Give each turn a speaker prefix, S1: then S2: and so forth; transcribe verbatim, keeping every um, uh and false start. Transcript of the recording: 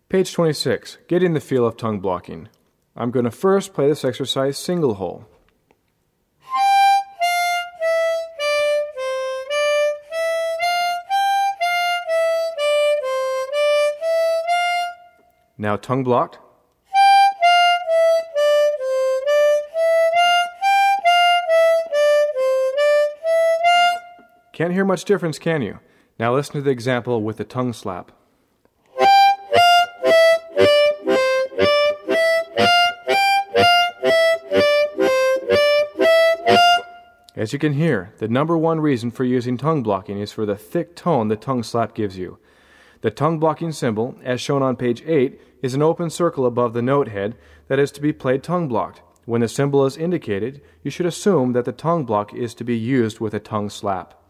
S1: Page twenty-six, getting the feel of tongue blocking. I'm going to first play this exercise single hole. Now tongue blocked. Can't hear much difference, can you? Now listen to the example with the tongue slap. As you can hear, the number one reason for using tongue blocking is for the thick tone the tongue slap gives you. The tongue blocking symbol, as shown on page eight, is an open circle above the note head that is to be played tongue blocked. When the symbol is indicated, you should assume that the tongue block is to be used with a tongue slap.